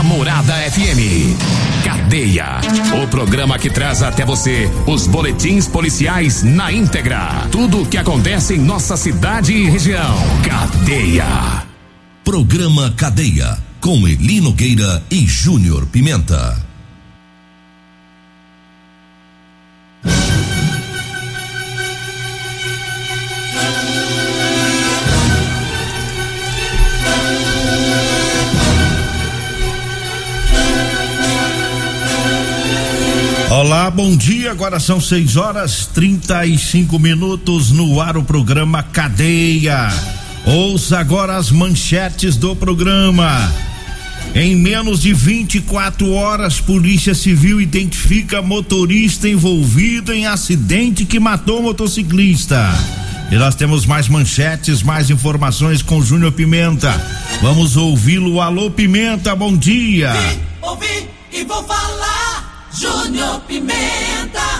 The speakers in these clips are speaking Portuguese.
Namorada FM. Cadeia. O programa que traz até você os boletins policiais na íntegra. Tudo o que acontece em nossa cidade e região. Cadeia. Programa Cadeia. Com Eli Nogueira e Júnior Pimenta. Olá, bom dia, agora são 6:35 no ar o programa Cadeia. Ouça agora as manchetes do programa. Em menos de 24 horas, Polícia Civil identifica motorista envolvido em acidente que matou motociclista. E nós temos mais manchetes, mais informações com Júnior Pimenta. Vamos ouvi-lo. Alô, Pimenta, bom dia. Vim, ouvi e vou falar. Júnior Pimenta.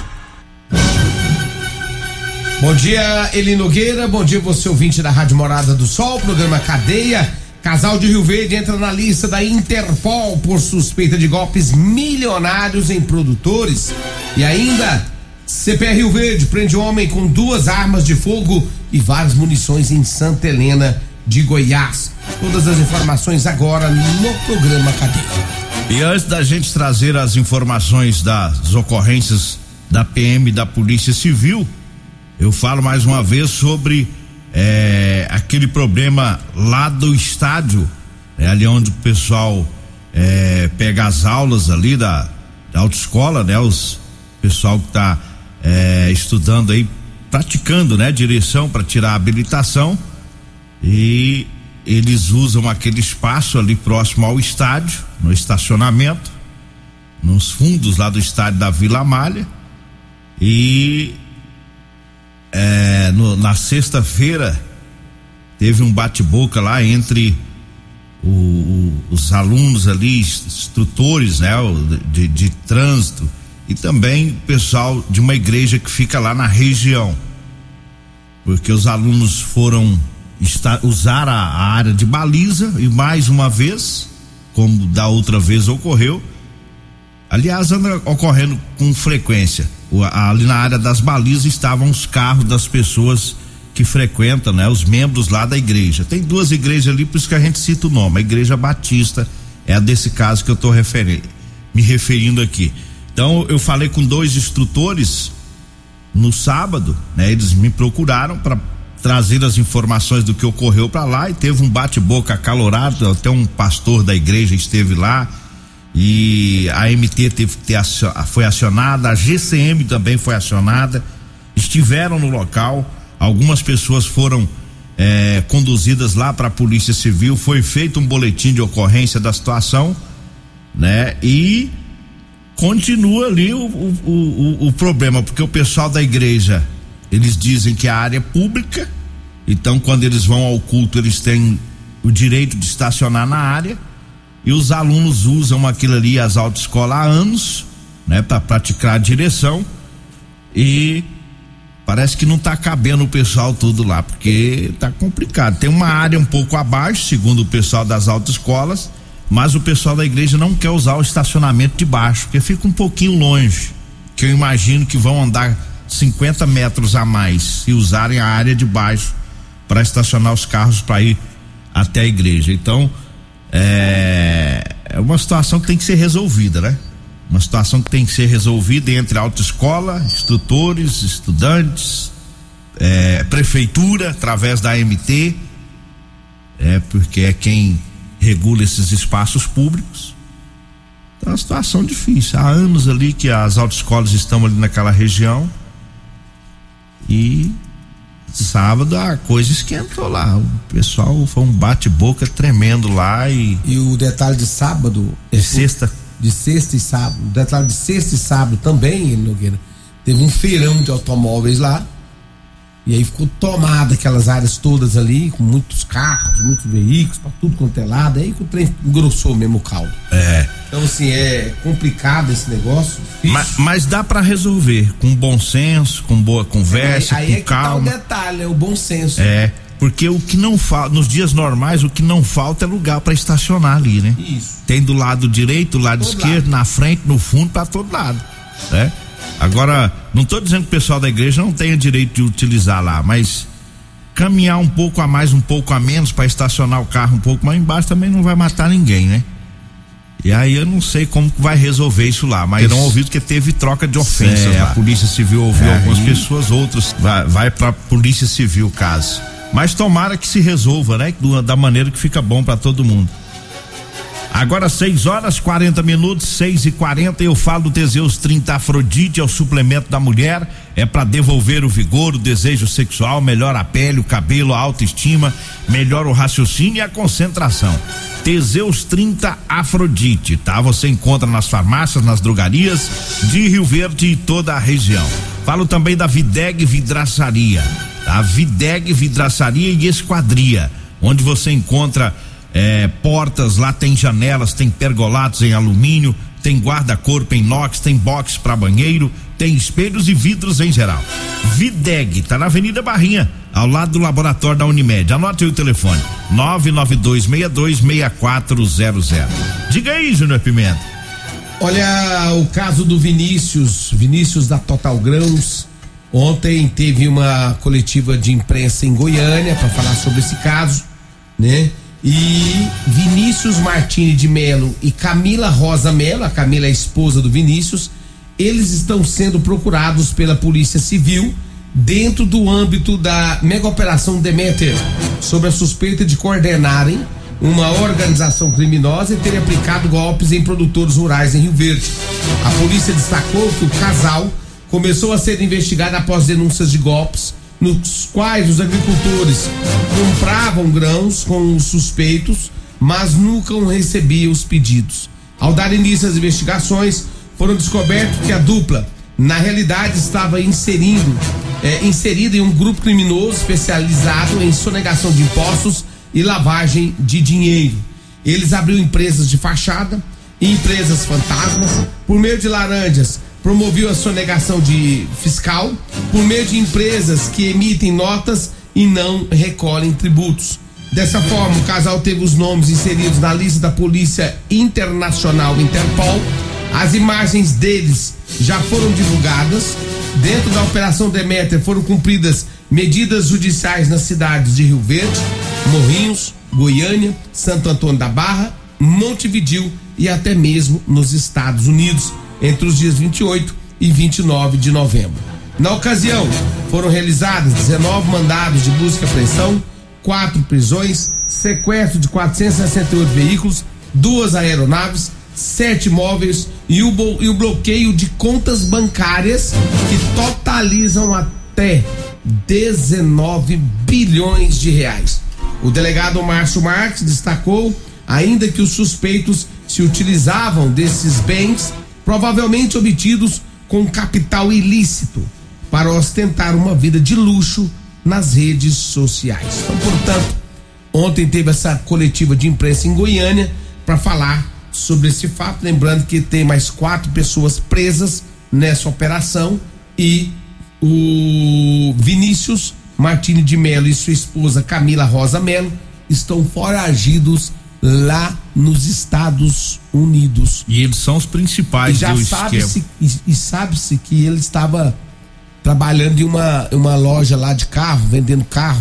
Bom dia, Eli Nogueira, bom dia você ouvinte da Rádio Morada do Sol, programa Cadeia. Casal de Rio Verde entra na lista da Interpol por suspeita de golpes milionários em produtores. E ainda, CPR Rio Verde prende homem com 2 armas de fogo e várias munições em Santa Helena de Goiás. Todas as informações agora no programa Cadeia. E antes da gente trazer as informações das ocorrências da PM e da Polícia Civil, eu falo mais uma vez sobre aquele problema lá do estádio, ali onde o pessoal pega as aulas ali da autoescola, né? Os pessoal que tá estudando aí, praticando, né? Direção para tirar a habilitação, e eles usam aquele espaço ali próximo ao estádio, no estacionamento, nos fundos lá do estádio da Vila Amália. E na sexta-feira teve um bate-boca lá entre os alunos ali, instrutores, né, de trânsito, e também o pessoal de uma igreja que fica lá na região, porque os alunos foram usar a área de baliza e mais uma vez, como da outra vez ocorreu, aliás, anda ocorrendo com frequência, ali na área das balizas estavam os carros das pessoas que frequentam, né? Os membros lá da igreja. Tem 2 igrejas ali, por isso que a gente cita o nome. A Igreja Batista é a desse caso que eu tô me referindo aqui. Então, eu falei com 2 instrutores no sábado, né? Eles me procuraram para trazer as informações do que ocorreu para lá, e teve um bate-boca acalorado, até um pastor da igreja esteve lá, e a MT foi acionada, a GCM também foi acionada, estiveram no local, algumas pessoas foram conduzidas lá para a Polícia Civil, foi feito um boletim de ocorrência da situação, né? E continua ali o problema, porque o pessoal da igreja, eles dizem que a área é pública, então quando eles vão ao culto eles têm o direito de estacionar na área, e os alunos usam aquilo ali, as autoescolas, há anos, né, para praticar a direção, e parece que não tá cabendo o pessoal tudo lá, porque tá complicado. Tem uma área um pouco abaixo, segundo o pessoal das autoescolas, mas o pessoal da igreja não quer usar o estacionamento de baixo, porque fica um pouquinho longe, que eu imagino que vão andar 50 metros a mais e usarem a área de baixo para estacionar os carros para ir até a igreja. Então é uma situação que tem que ser resolvida, né? Uma situação que tem que ser resolvida entre a autoescola, instrutores, estudantes, prefeitura através da AMT, porque é quem regula esses espaços públicos. Então é uma situação difícil. Há anos ali que as autoescolas estão ali naquela região, e sábado a coisa esquentou lá. O pessoal foi um bate-boca tremendo lá. E o detalhe de sábado, sexta e sábado, o detalhe de sexta e sábado também, Nogueira, teve um feirão de automóveis lá, e aí ficou tomada aquelas áreas todas ali, com muitos carros, muitos veículos, pra tudo quanto é lado, aí que o trem engrossou mesmo o caldo. Então assim, é complicado esse negócio. Mas dá pra resolver com bom senso, com boa conversa, aí com é que calma. tá o detalhe, é o bom senso. Porque o que não falta, nos dias normais, o que não falta é lugar para estacionar ali, né? Isso. Tem do lado direito, do lado esquerdo, na frente, no fundo, para todo lado, né? Agora, não tô dizendo que o pessoal da igreja não tenha direito de utilizar lá, mas caminhar um pouco a mais, um pouco a menos para estacionar o carro um pouco mais embaixo também não vai matar ninguém, né? E aí eu não sei como que vai resolver isso lá, mas terão ouvido que teve troca de ofensas lá. A Polícia Civil ouviu algumas pessoas, outras vai pra Polícia Civil o caso. Mas tomara que se resolva, né? Da maneira que fica bom para todo mundo. Agora 6h40, 6h40, eu falo do Teseus 30 Afrodite, é o suplemento da mulher, é para devolver o vigor, o desejo sexual, melhora a pele, o cabelo, a autoestima, melhora o raciocínio e a concentração. Teseus 30 Afrodite, tá? Você encontra nas farmácias, nas drogarias de Rio Verde e toda a região. Falo também da Videg Vidraçaria, tá? Videg Vidraçaria e Esquadria, onde você encontra portas, lá tem janelas, tem pergolados em alumínio, tem guarda-corpo em inox, tem box para banheiro, tem espelhos e vidros em geral. Videg, tá na Avenida Barrinha, ao lado do laboratório da Unimed. Anote aí o telefone: 992626400. Diga aí, Júnior Pimenta. Olha, o caso do Vinícius da Total Grãos. Ontem teve uma coletiva de imprensa em Goiânia para falar sobre esse caso, né? E Vinícius Martini de Melo e Camila Rosa Melo, a Camila é a esposa do Vinícius, eles estão sendo procurados pela Polícia Civil dentro do âmbito da mega operação Deméter, sob a suspeita de coordenarem uma organização criminosa e terem aplicado golpes em produtores rurais em Rio Verde. A polícia destacou que o casal começou a ser investigado após denúncias de golpes nos quais os agricultores compravam grãos com os suspeitos, mas nunca recebiam os pedidos. Ao dar início às investigações, foram descobertos que a dupla, na realidade, estava inserida em um grupo criminoso especializado em sonegação de impostos e lavagem de dinheiro. Eles abriram empresas de fachada e empresas fantasmas por meio de laranjas. Promoveu a sonegação de fiscal por meio de empresas que emitem notas e não recolhem tributos. Dessa forma, o casal teve os nomes inseridos na lista da Polícia Internacional Interpol. As imagens deles já foram divulgadas. Dentro da Operação Deméter foram cumpridas medidas judiciais nas cidades de Rio Verde, Morrinhos, Goiânia, Santo Antônio da Barra, Montevidéu e até mesmo nos Estados Unidos, entre os dias 28 e 29 de novembro. Na ocasião, foram realizados 19 mandados de busca e apreensão, 4 prisões, sequestro de 468 veículos, 2 aeronaves, 7 imóveis e o bloqueio de contas bancárias que totalizam até 19 bilhões de reais. O delegado Márcio Marques destacou ainda que os suspeitos se utilizavam desses bens provavelmente obtidos com capital ilícito para ostentar uma vida de luxo nas redes sociais. Então, portanto, ontem teve essa coletiva de imprensa em Goiânia para falar sobre esse fato, lembrando que tem mais 4 pessoas presas nessa operação e o Vinícius Martini de Melo e sua esposa Camila Rosa Melo estão foragidos lá nos Estados Unidos. E eles são os principais do esquema. E sabe-se que ele estava trabalhando em uma loja lá de carro, vendendo carro,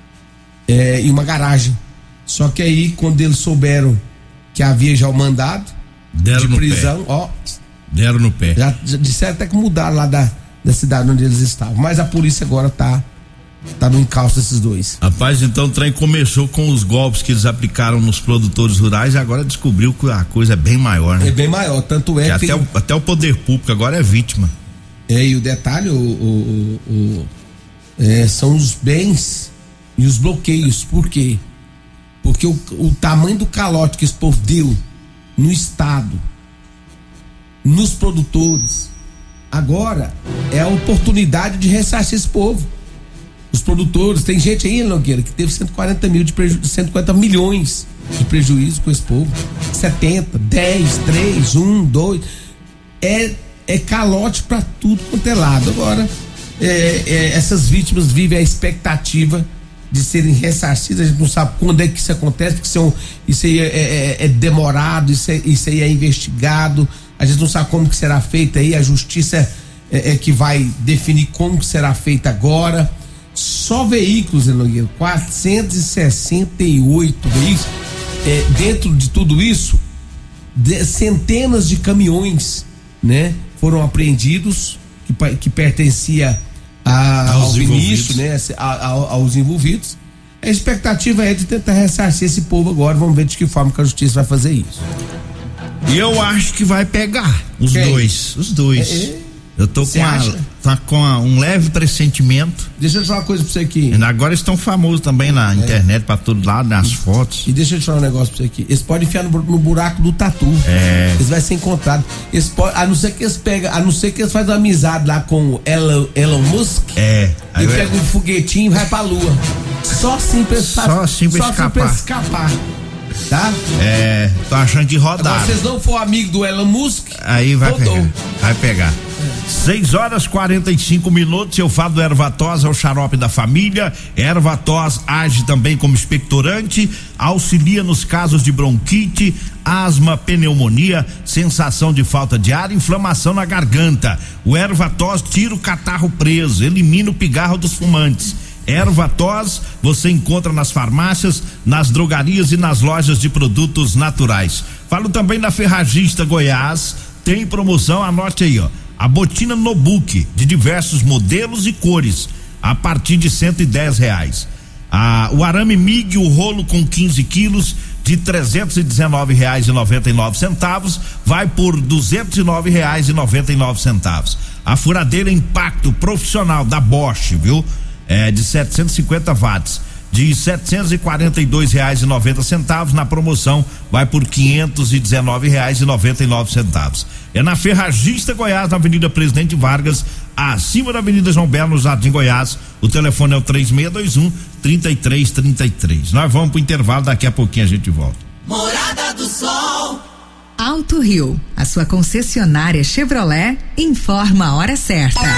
em uma garagem. Só que aí, quando eles souberam que havia já o mandado de prisão, deram no pé. Já disseram até que mudaram lá da cidade onde eles estavam. Mas a polícia agora tá no encalço desses dois. Rapaz, então o trem começou com os golpes que eles aplicaram nos produtores rurais e agora descobriu que a coisa é bem maior, né? É bem maior, tanto é que até o poder público agora é vítima. E o detalhe, são os bens e os bloqueios. Por quê? Porque o tamanho do calote que esse povo deu no estado, nos produtores, agora é a oportunidade de ressarcir esse povo. Os produtores, tem gente aí, Nogueira, que teve 140 milhões de prejuízo com esse povo. 70, 10, 3, 1, 2. É calote pra tudo quanto é lado. Agora, essas vítimas vivem a expectativa de serem ressarcidas, a gente não sabe quando é que isso acontece, porque isso aí é demorado, isso aí é investigado, a gente não sabe como que será feito aí, a justiça é que vai definir como que será feito agora. Só veículos, Nogueira, 468 veículos, dentro de tudo isso, centenas de caminhões, né, foram apreendidos, que pertencia ao Vinícius, né, aos envolvidos. A expectativa é de tentar ressarcir esse povo agora. Vamos ver de que forma que a justiça vai fazer isso. E eu acho que vai pegar os dois. Eu tô com um leve pressentimento. Deixa eu te falar uma coisa pra você aqui. E agora estão famosos também na internet, pra todo lado, nas fotos. E deixa eu te falar um negócio pra você aqui. Eles podem enfiar no buraco do tatu. Eles vão ser encontrados. A não ser que eles fazem uma amizade lá com o Elon Musk. E pegam um foguetinho e vai pra lua. Só assim pra escapar. Tá? Tô achando que rodar. Se vocês não for amigo do Elon Musk, aí vai pegar. 6:45. Eu falo do Ervatos, é o xarope da família. Ervatos age também como expectorante, auxilia nos casos de bronquite, asma, pneumonia, sensação de falta de ar, inflamação na garganta. O Ervatos tira o catarro preso, elimina o pigarro dos fumantes. Ervatos você encontra nas farmácias, nas drogarias e nas lojas de produtos naturais. Falo também da Ferragista Goiás, tem promoção, anote aí, ó. A botina Nobuque, de diversos modelos e cores, a partir de R$110. O arame MIG, o rolo com 15 quilos, de R$319,99, vai por R$209,99. A furadeira Impacto Profissional da Bosch, viu? De 750 watts, de R$742,90, na promoção vai por R$519,99. É na Ferragista Goiás, na Avenida Presidente Vargas, acima da Avenida João Belo, no Jardim Goiás. O telefone é o 3621-3333. Nós vamos pro intervalo, daqui a pouquinho a gente volta. Morada do Sol. Alto Rio, a sua concessionária Chevrolet, informa a hora certa.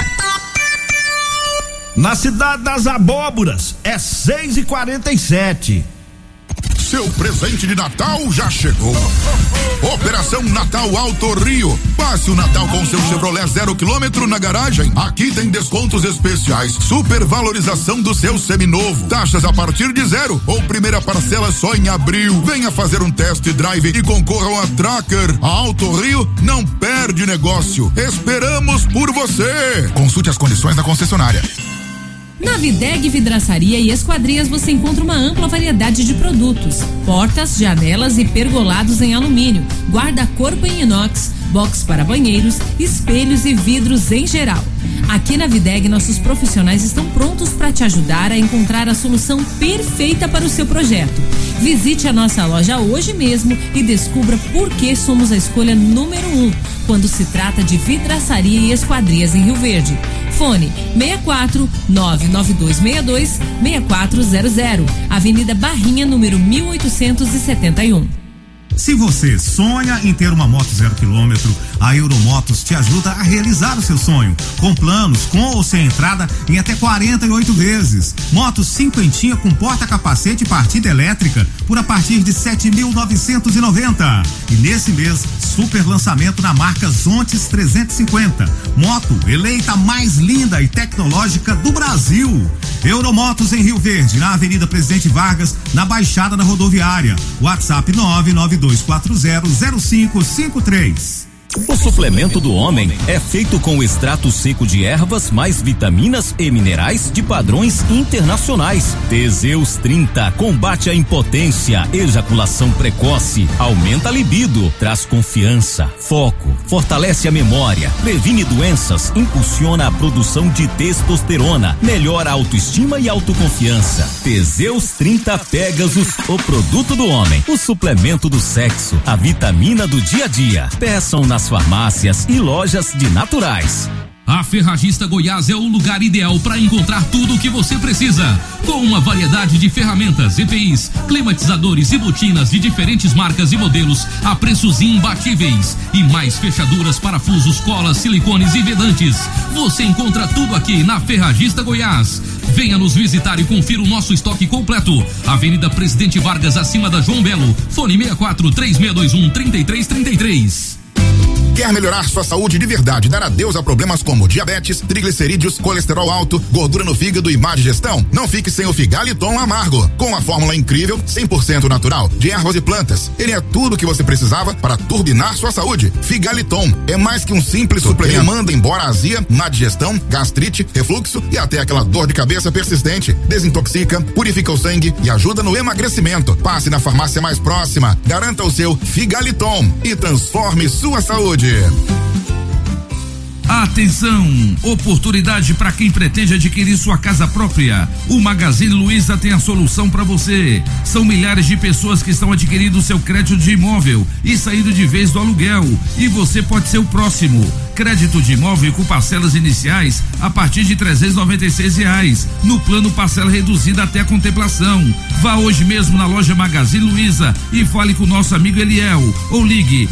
Na cidade das Abóboras, é 6:47. Seu presente de Natal já chegou. Operação Natal Alto Rio. Passe o Natal com seu Chevrolet 0 km na garagem. Aqui tem descontos especiais, supervalorização do seu seminovo, taxas a partir de 0 ou primeira parcela só em abril. Venha fazer um test drive e concorra a uma Tracker. A Alto Rio não perde negócio. Esperamos por você. Consulte as condições da concessionária. Na Videg Vidraçaria e Esquadrias você encontra uma ampla variedade de produtos: portas, janelas e pergolados em alumínio, guarda-corpo em inox, box para banheiros, espelhos e vidros em geral. Aqui na Videg nossos profissionais estão prontos para te ajudar a encontrar a solução perfeita para o seu projeto. Visite a nossa loja hoje mesmo e descubra por que somos a escolha número 1 quando se trata de vidraçaria e esquadrias em Rio Verde. Fone 64 99262 6400, Avenida Barrinha, número 1871. Se você sonha em ter uma moto 0 km, a Euromotos te ajuda a realizar o seu sonho, com planos com ou sem entrada em até 48 vezes. Moto cinquentinha com porta-capacete e partida elétrica por a partir de 7.990. E nesse mês, super lançamento na marca Zontes 350. Moto eleita a mais linda e tecnológica do Brasil. Euromotos em Rio Verde, na Avenida Presidente Vargas, na Baixada da Rodoviária. WhatsApp 992400553. O suplemento do homem é feito com extrato seco de ervas mais vitaminas e minerais de padrões internacionais. Teseus 30 combate a impotência, ejaculação precoce, aumenta a libido, traz confiança, foco, fortalece a memória, previne doenças, impulsiona a produção de testosterona, melhora a autoestima e autoconfiança. Teseus 30 Pegasus, o produto do homem, o suplemento do sexo, a vitamina do dia a dia. Peçam nas farmácias e lojas de naturais. A Ferragista Goiás é o lugar ideal para encontrar tudo o que você precisa. Com uma variedade de ferramentas, EPIs, climatizadores e botinas de diferentes marcas e modelos a preços imbatíveis. E mais fechaduras, parafusos, colas, silicones e vedantes. Você encontra tudo aqui na Ferragista Goiás. Venha nos visitar e confira o nosso estoque completo. Avenida Presidente Vargas, acima da João Belo. Fone 64-3621-3333. Quer melhorar sua saúde de verdade, dar adeus a problemas como diabetes, triglicerídeos, colesterol alto, gordura no fígado e má digestão? Não fique sem o Figaliton Amargo. Com a fórmula incrível, 100% natural, de ervas e plantas. Ele é tudo o que você precisava para turbinar sua saúde. Figaliton é mais que um simples suplemento. Manda embora a azia, má digestão, gastrite, refluxo e até aquela dor de cabeça persistente. Desintoxica, purifica o sangue e ajuda no emagrecimento. Passe na farmácia mais próxima, garanta o seu Figaliton e transforme sua saúde. Atenção! Oportunidade para quem pretende adquirir sua casa própria. O Magazine Luiza tem a solução para você. São milhares de pessoas que estão adquirindo seu crédito de imóvel e saindo de vez do aluguel. E você pode ser o próximo. Crédito de imóvel com parcelas iniciais a partir de R$396. No plano parcela reduzida até a contemplação. Vá hoje mesmo na loja Magazine Luiza e fale com o nosso amigo Eliel. Ou ligue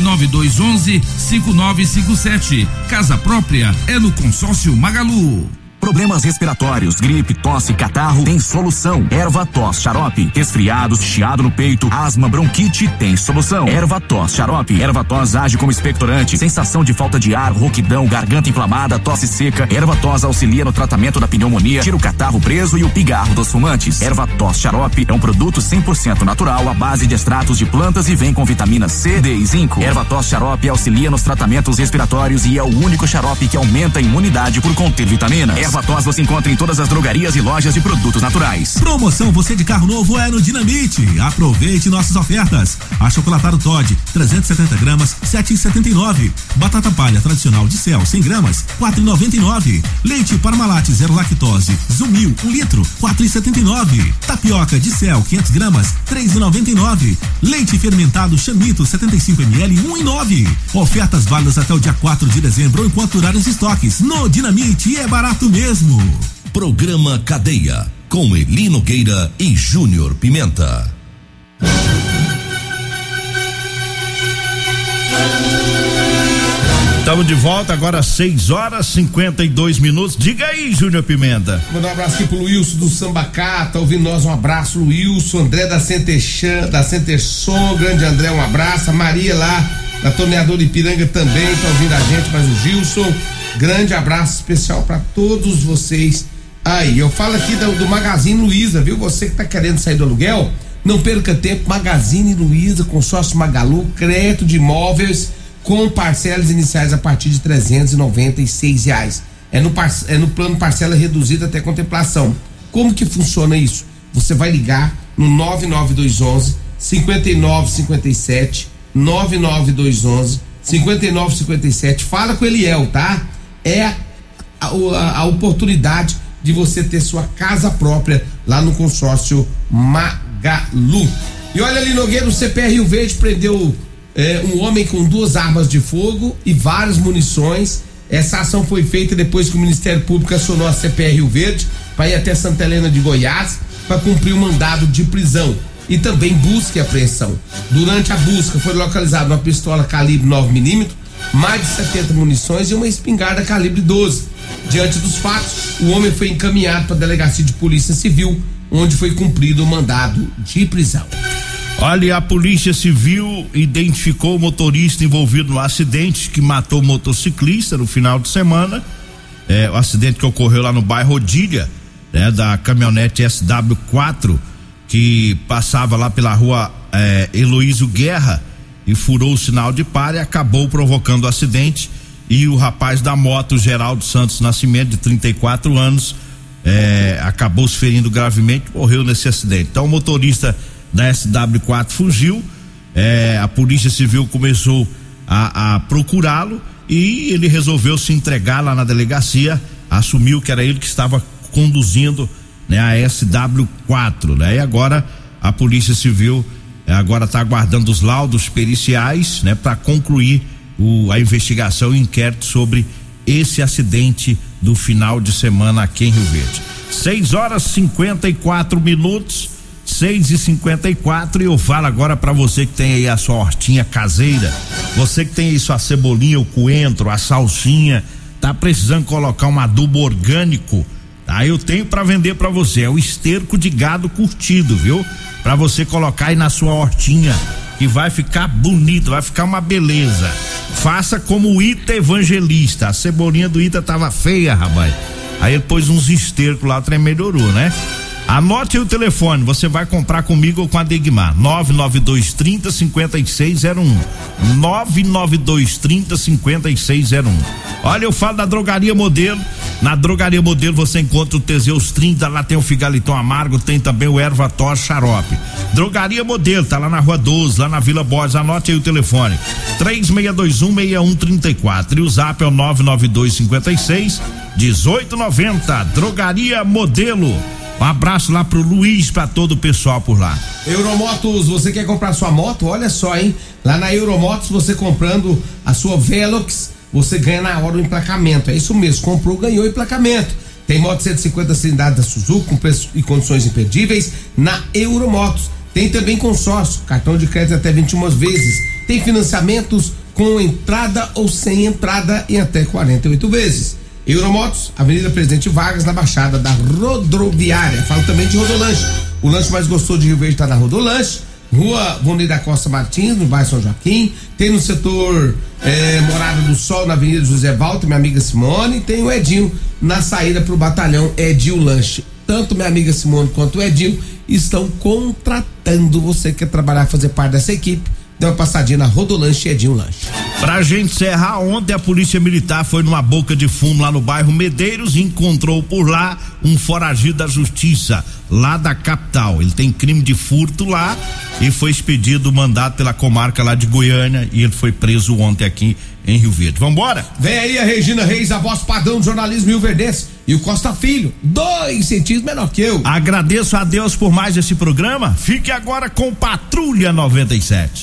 99211-5957. Casa própria é no Consórcio Magalu. Problemas respiratórios, gripe, tosse, catarro, tem solução. Erva-tos Xarope. Resfriados, chiado no peito, asma, bronquite, tem solução. Erva-tos Xarope. Erva-tos age como expectorante. Sensação de falta de ar, rouquidão, garganta inflamada, tosse seca. Erva-tos auxilia no tratamento da pneumonia, tira o catarro preso e o pigarro dos fumantes. Erva-tos Xarope é um produto 100% natural à base de extratos de plantas e vem com vitamina C, D e zinco. Erva-tos Xarope auxilia nos tratamentos respiratórios e é o único xarope que aumenta a imunidade por conter vitaminas. Erva-tos você encontra em todas as drogarias e lojas de produtos naturais. Promoção você de carro novo é no Dinamite. Aproveite nossas ofertas. Achocolatado Toddy, 370 gramas, 7,79. Batata palha tradicional de Céu, 100 gramas, 4,99. Leite Parmalat zero lactose, Zumil, 1 litro, 4,79. Tapioca de Céu, 500 gramas, 3,99. Leite fermentado Chamito, 75 ml, 1,9. Ofertas válidas até o dia 4 de dezembro enquanto durarem os estoques. No Dinamite é barato mesmo. Programa Cadeia, com Eli Nogueira e Júnior Pimenta. Estamos de volta agora às 6h52. Diga aí, Júnior Pimenta. Mandar um abraço aqui pro Wilson do Sambacá, tá ouvindo nós, um abraço, Wilson. André da Centerson, grande André, um abraço. A Maria lá da Torneadora Ipiranga também tá ouvindo a gente, mas o Gilson, grande abraço especial para todos vocês aí. Eu falo aqui do Magazine Luiza, viu? Você que tá querendo sair do aluguel, não perca tempo. Magazine Luiza, consórcio Magalu, crédito de imóveis com parcelas iniciais a partir de R$396. É no plano parcela reduzida até contemplação. Como que funciona isso? Você vai ligar no 99211-5957, 99211-5957. Fala com o Eliel, tá? É a oportunidade de você ter sua casa própria lá no consórcio Magalu. E olha ali, Nogueira, o CPR Rio Verde prendeu um homem com 2 armas de fogo e várias munições. Essa ação foi feita depois que o Ministério Público acionou a CPR Rio Verde para ir até Santa Helena de Goiás para cumprir um mandado de prisão e também busca e apreensão. Durante a busca foi localizada uma pistola calibre 9mm, mais de 70 munições e uma espingarda calibre 12. Diante dos fatos, o homem foi encaminhado para a delegacia de polícia civil, onde foi cumprido o mandado de prisão. Olha, a Polícia Civil identificou o motorista envolvido no acidente que matou o motociclista no final de semana. O acidente que ocorreu lá no bairro Odília, da caminhonete SW4, que passava lá pela rua Heloísio Guerra e furou o sinal de pare e acabou provocando o acidente. E o rapaz da moto, Geraldo Santos Nascimento, de 34 anos, acabou se ferindo gravemente, morreu nesse acidente. Então o motorista da SW4 fugiu, a Polícia Civil começou a procurá-lo e ele resolveu se entregar lá na delegacia, assumiu que era ele que estava conduzindo, a SW4, e agora a Polícia Civil agora está aguardando os laudos periciais, para concluir a investigação e o inquérito sobre esse acidente do final de semana aqui em Rio Verde. 6:54, 6:54, e eu falo agora para você que tem aí a sua hortinha caseira, você que tem aí sua cebolinha, o coentro, a salsinha, tá precisando colocar um adubo orgânico, tá? Eu tenho para vender para você, é o esterco de gado curtido, viu? Para você colocar aí na sua hortinha, que vai ficar bonito, vai ficar uma beleza. Faça como o Ita Evangelista, a cebolinha do Ita tava feia, rapaz. Aí ele pôs uns estercos lá, o trem melhorou, né? Anote aí o telefone, você vai comprar comigo ou com a Degmar, 99230-5601, 99230-5601. Olha, eu falo da Drogaria Modelo. Na Drogaria Modelo você encontra o Teseus 30, lá tem o Figaliton Amargo, tem também o Erva Tos Xarope. Drogaria Modelo, tá lá na Rua 12, lá na Vila Borges. Anote aí o telefone, 3621-6134, e o zap é o 99256-1890. Drogaria Modelo. Um abraço lá pro Luiz, pra todo o pessoal por lá. Euromotos, você quer comprar sua moto? Olha só, hein? Lá na Euromotos, você comprando a sua Velox, você ganha na hora o emplacamento. É isso mesmo, comprou, ganhou o emplacamento. Tem moto 150 cilindradas da Suzuki com preço e condições imperdíveis na Euromotos. Tem também consórcio, cartão de crédito até 21 vezes. Tem financiamentos com entrada ou sem entrada em até 48 vezes. Euromotos, Avenida Presidente Vargas, na Baixada da Rodoviária. Falo também de Rodolanche. O lanche mais gostoso de Rio Verde está na Rodolanche. Rua Vonei da Costa Martins, no bairro São Joaquim. Tem no setor Morada do Sol, na Avenida José Walter, minha amiga Simone. Tem o Edinho na saída pro batalhão Edinho Lanche. Tanto minha amiga Simone quanto o Edinho estão contratando. Você que quer trabalhar, fazer parte dessa equipe, dê uma passadinha na Rodolanche e Edinho Lanche. Pra gente encerrar, ontem a Polícia Militar foi numa boca de fumo lá no bairro Medeiros e encontrou por lá um foragido da justiça, lá da capital. Ele tem crime de furto lá e foi expedido o mandado pela comarca lá de Goiânia, e ele foi preso ontem aqui em Rio Verde. Vambora? Vem aí a Regina Reis, a voz padrão do jornalismo rioverdense, e o Costa Filho, 2 centímetros menor que eu. Agradeço a Deus por mais esse programa. Fique agora com Patrulha 97.